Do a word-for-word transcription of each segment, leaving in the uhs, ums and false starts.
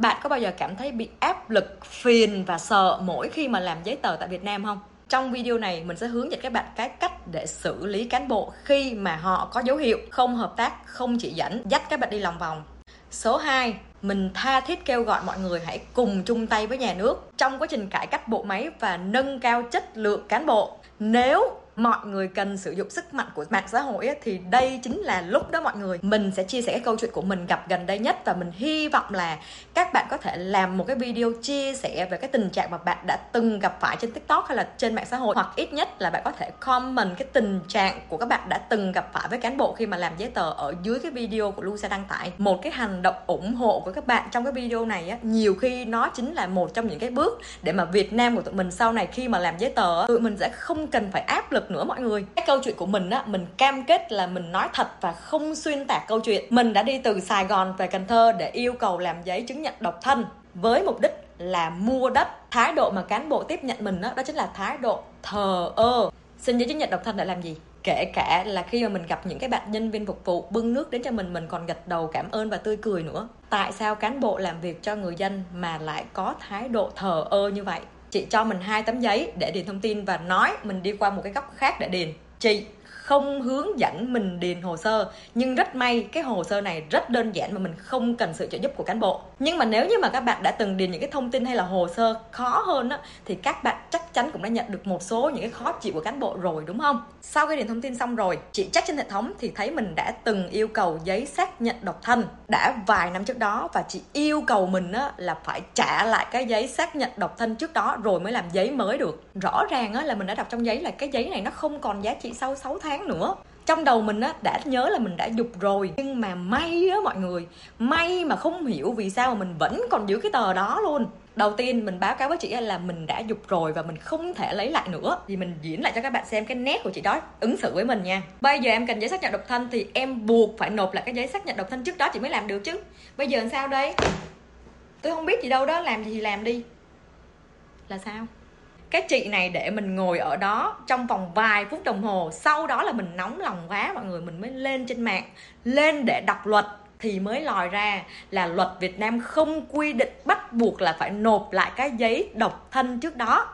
Bạn có bao giờ cảm thấy bị áp lực, phiền và sợ mỗi khi mà làm giấy tờ tại Việt Nam không? Trong video này mình sẽ hướng dẫn các bạn cái cách để xử lý cán bộ khi mà họ có dấu hiệu không hợp tác, không chỉ dẫn, dắt các bạn đi lòng vòng. Số hai, mình tha thiết kêu gọi mọi người hãy cùng chung tay với nhà nước trong quá trình cải cách bộ máy và nâng cao chất lượng cán bộ. Nếu mọi người cần sử dụng sức mạnh của mạng xã hội ấy, thì đây chính là lúc đó mọi người. Mình sẽ chia sẻ cái câu chuyện của mình gặp gần đây nhất, và mình hy vọng là các bạn có thể làm một cái video chia sẻ về cái tình trạng mà bạn đã từng gặp phải trên TikTok hay là trên mạng xã hội, hoặc ít nhất là bạn có thể comment cái tình trạng của các bạn đã từng gặp phải với cán bộ khi mà làm giấy tờ ở dưới cái video của Lucia đăng tải. Một cái hành động ủng hộ của các bạn trong cái video này á, nhiều khi nó chính là một trong những cái bước để mà Việt Nam của tụi mình sau này khi mà làm giấy tờ, tụi mình sẽ không cần phải áp lực nữa mọi người. Cái câu chuyện của mình á, mình cam kết là mình nói thật và không xuyên tạc câu chuyện. Mình đã đi từ Sài Gòn về Cần Thơ để yêu cầu làm giấy chứng nhận độc thân với mục đích là mua đất. Thái độ mà cán bộ tiếp nhận mình á, đó, đó chính là thái độ thờ ơ. Xin giấy chứng nhận độc thân để làm gì? Kể cả là khi mà mình gặp những cái bạn nhân viên phục vụ bưng nước đến cho mình, mình còn gật đầu cảm ơn và tươi cười nữa. Tại sao cán bộ làm việc cho người dân mà lại có thái độ thờ ơ như vậy? Chị cho mình hai tấm giấy để điền thông tin và nói mình đi qua một cái góc khác để điền. Chị không hướng dẫn mình điền hồ sơ, nhưng rất may cái hồ sơ này rất đơn giản mà mình không cần sự trợ giúp của cán bộ. Nhưng mà nếu như mà các bạn đã từng điền những cái thông tin hay là hồ sơ khó hơn á, thì các bạn chắc chắn cũng đã nhận được một số những cái khó chịu của cán bộ rồi, đúng không? Sau khi điền thông tin xong rồi, chị check trên hệ thống thì thấy mình đã từng yêu cầu giấy xác nhận độc thân đã vài năm trước đó, và chị yêu cầu mình á, là phải trả lại cái giấy xác nhận độc thân trước đó rồi mới làm giấy mới được. Rõ ràng á, là mình đã đọc trong giấy là cái giấy này nó không còn giá trị sau sáu tháng nữa. Trong đầu mình á, đã nhớ là mình đã giục rồi, nhưng mà may á mọi người, may mà không hiểu vì sao mà mình vẫn còn giữ cái tờ đó luôn. Đầu tiên mình báo cáo với chị là mình đã giục rồi và mình không thể lấy lại nữa. Thì mình diễn lại cho các bạn xem cái nét của chị đó ứng xử với mình nha. Bây giờ em cần giấy xác nhận độc thân thì em buộc phải nộp lại cái giấy xác nhận độc thân trước đó chị mới làm được chứ. Bây giờ làm sao đây? Tôi không biết gì đâu đó, làm gì thì làm đi. Là sao? Cái chị này để mình ngồi ở đó trong vòng vài phút đồng hồ. Sau đó là mình nóng lòng quá mọi người, mình mới lên trên mạng, lên để đọc luật thì mới lòi ra là luật Việt Nam không quy định bắt buộc là phải nộp lại cái giấy độc thân trước đó.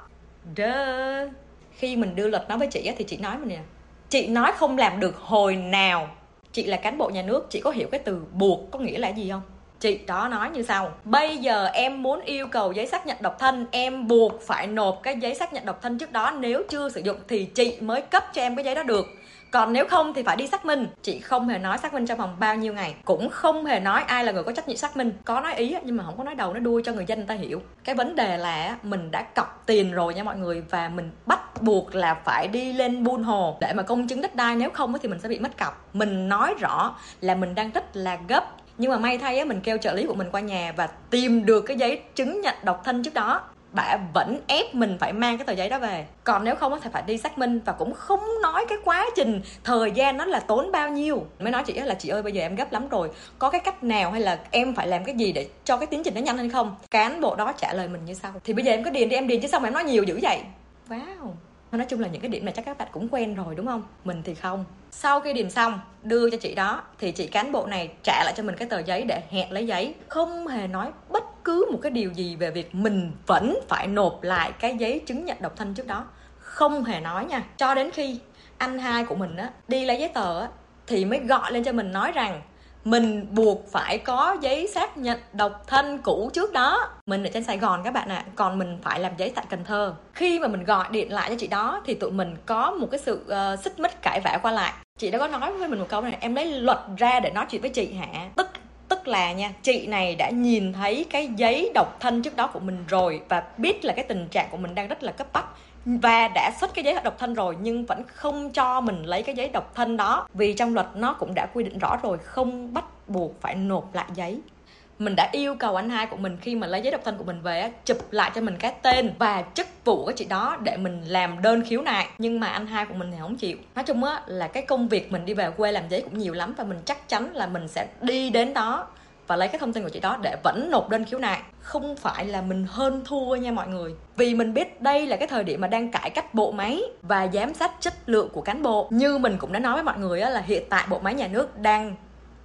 Đơ. Khi mình đưa luật nói với chị thì chị nói mình nè, chị nói không làm được hồi nào. Chị là cán bộ nhà nước, chị có hiểu cái từ buộc có nghĩa là gì không? Chị đó nói như sau: bây giờ em muốn yêu cầu giấy xác nhận độc thân, em buộc phải nộp cái giấy xác nhận độc thân trước đó. Nếu chưa sử dụng thì chị mới cấp cho em cái giấy đó được, còn nếu không thì phải đi xác minh. Chị không hề nói xác minh trong vòng bao nhiêu ngày, cũng không hề nói ai là người có trách nhiệm xác minh. Có nói ý nhưng mà không có nói đầu nói đuôi cho người dân người ta hiểu. Cái vấn đề là mình đã cọc tiền rồi nha mọi người, và mình bắt buộc là phải đi lên buôn hồ để mà công chứng đất đai, nếu không thì mình sẽ bị mất cọc. Mình nói rõ là mình đang rất là gấp, nhưng mà may thay á, mình kêu trợ lý của mình qua nhà và tìm được cái giấy chứng nhận độc thân trước đó. Bà vẫn ép mình phải mang cái tờ giấy đó về, còn nếu không thì phải đi xác minh, và cũng không nói cái quá trình thời gian nó là tốn bao nhiêu. Mới nói chị là chị ơi bây giờ em gấp lắm rồi, có cái cách nào hay là em phải làm cái gì để cho cái tiến trình nó nhanh hay không? Cán bộ đó trả lời mình như sau: thì bây giờ em có điền đi, em điền chứ sao mà em nói nhiều dữ vậy. Wow. Nói chung là những cái điểm này chắc các bạn cũng quen rồi đúng không? Mình thì không. Sau khi điền xong đưa cho chị đó thì chị cán bộ này trả lại cho mình cái tờ giấy để hẹn lấy giấy. Không hề nói bất cứ một cái điều gì về việc mình vẫn phải nộp lại cái giấy chứng nhận độc thân trước đó. Không hề nói nha. Cho đến khi anh hai của mình á, đi lấy giấy tờ á, thì mới gọi lên cho mình nói rằng mình buộc phải có giấy xác nhận độc thân cũ trước đó. Mình ở trên Sài Gòn các bạn ạ, à, còn mình phải làm giấy tại Cần Thơ. Khi mà mình gọi điện lại cho chị đó thì tụi mình có một cái sự uh, xích mích cãi vã qua lại. Chị đã có nói với mình một câu này: em lấy luật ra để nói chuyện với chị hả? Tức Tức là nha, chị này đã nhìn thấy cái giấy độc thân trước đó của mình rồi và biết là cái tình trạng của mình đang rất là cấp bách, và đã xuất cái giấy độc thân rồi nhưng vẫn không cho mình lấy cái giấy độc thân đó, vì trong luật nó cũng đã quy định rõ rồi, không bắt buộc phải nộp lại giấy. Mình đã yêu cầu anh hai của mình khi mà lấy giấy độc thân của mình về chụp lại cho mình cái tên và chức vụ của chị đó để mình làm đơn khiếu nại, nhưng mà anh hai của mình thì không chịu. Nói chung á là cái công việc mình đi về quê làm giấy cũng nhiều lắm, và mình chắc chắn là mình sẽ đi đến đó và lấy cái thông tin của chị đó để vẫn nộp đơn khiếu nại. Không phải là mình hơn thua nha mọi người, vì mình biết đây là cái thời điểm mà đang cải cách bộ máy và giám sát chất lượng của cán bộ. Như mình cũng đã nói với mọi người á, là hiện tại bộ máy nhà nước đang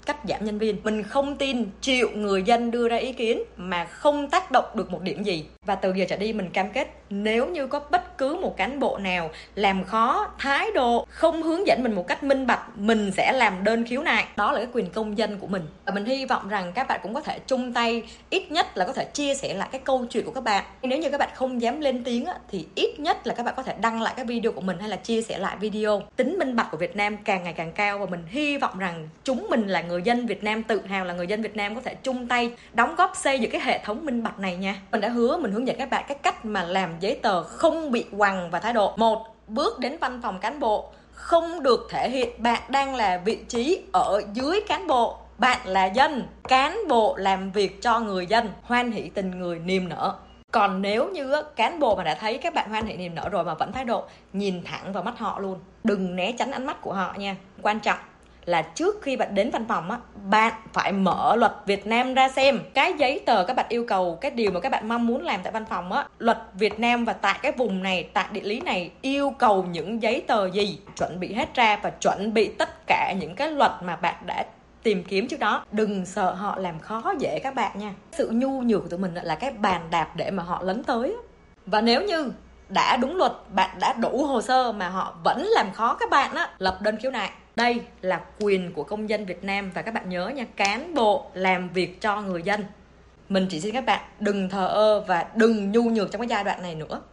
cắt giảm nhân viên. Mình không tin triệu người dân đưa ra ý kiến mà không tác động được một điểm gì. Và từ giờ trở đi mình cam kết nếu như có bất cứ một cán bộ nào làm khó, thái độ, không hướng dẫn mình một cách minh bạch, mình sẽ làm đơn khiếu nại. Đó là cái quyền công dân của mình. Và mình hy vọng rằng các bạn cũng có thể chung tay, ít nhất là có thể chia sẻ lại cái câu chuyện của các bạn. Nếu như các bạn không dám lên tiếng thì ít nhất là các bạn có thể đăng lại cái video của mình hay là chia sẻ lại video. Tính minh bạch của Việt Nam càng ngày càng cao và mình hy vọng rằng chúng mình là người dân Việt Nam, tự hào là người dân Việt Nam, có thể chung tay đóng góp xây dựng cái hệ thống minh bạch này nha. Mình đã hứa mình hướng dẫn các bạn cái cách mà làm giấy tờ không bị quằn và thái độ. Một, bước đến văn phòng cán bộ không được thể hiện bạn đang là vị trí ở dưới cán bộ. Bạn là dân, cán bộ làm việc cho người dân, hoan hỷ tình người niềm nở. Còn nếu như cán bộ mà đã thấy các bạn hoan hỷ niềm nở rồi mà vẫn thái độ, nhìn thẳng vào mắt họ luôn, đừng né tránh ánh mắt của họ nha. Quan trọng là trước khi bạn đến văn phòng á, bạn phải mở luật Việt Nam ra xem cái giấy tờ các bạn yêu cầu, cái điều mà các bạn mong muốn làm tại văn phòng á, luật Việt Nam và tại cái vùng này, tại địa lý này yêu cầu những giấy tờ gì, chuẩn bị hết ra và chuẩn bị tất cả những cái luật mà bạn đã tìm kiếm trước đó. Đừng sợ họ làm khó dễ các bạn nha. Sự nhu nhược của tụi mình là cái bàn đạp để mà họ lấn tới. Và nếu như đã đúng luật, bạn đã đủ hồ sơ mà họ vẫn làm khó các bạn á, lập đơn khiếu nại. Đây là quyền của công dân Việt Nam và các bạn nhớ nha, cán bộ làm việc cho người dân. Mình chỉ xin các bạn đừng thờ ơ và đừng nhu nhược trong cái giai đoạn này nữa.